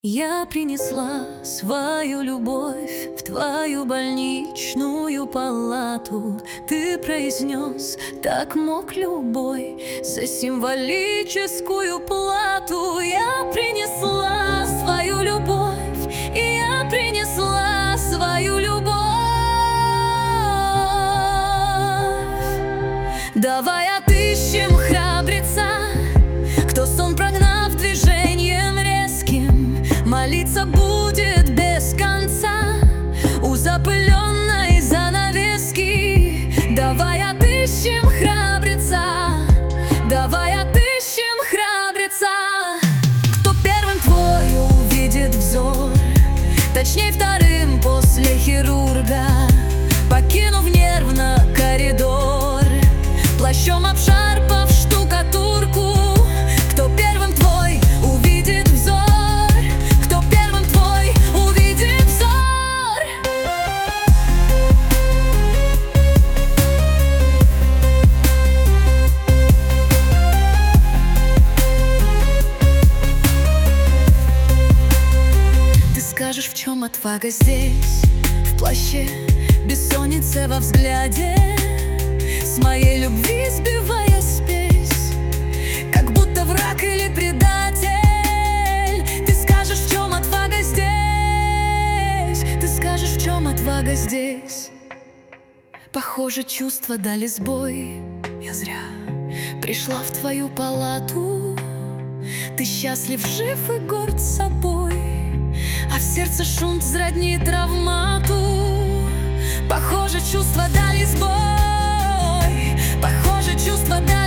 Я принесла свою любовь в твою больничную палату. Ты произнес, так мог любой, за символическую плату. Я принесла свою любовь, и я принесла свою любовь. Давай отыщем храбреца, кто сон прогнав движением резким, молиться будет без конца у запыленной занавески. Давай отыщем храбреца, давай отыщем храбреца, кто первым твой увидит взор, точнее вторым после хирурга, покинув нервно коридор, плащом обшарпав штукатурку. Кто первым твой увидит взор, кто первым твой увидит взор. Ты скажешь, в чем отвага здесь, в плаще, бессонница во взгляде, с моей любви сбивая спесь, как будто враг или предатель. Ты скажешь, в чем отвага здесь, ты скажешь, в чем отвага здесь. Похоже, чувства дали сбой, я зря пришла в твою палату. Ты счастлив, жив и горд собой, а в сердце шум сродни травмату. Похоже, чувства дали сбой, похоже, чувства дали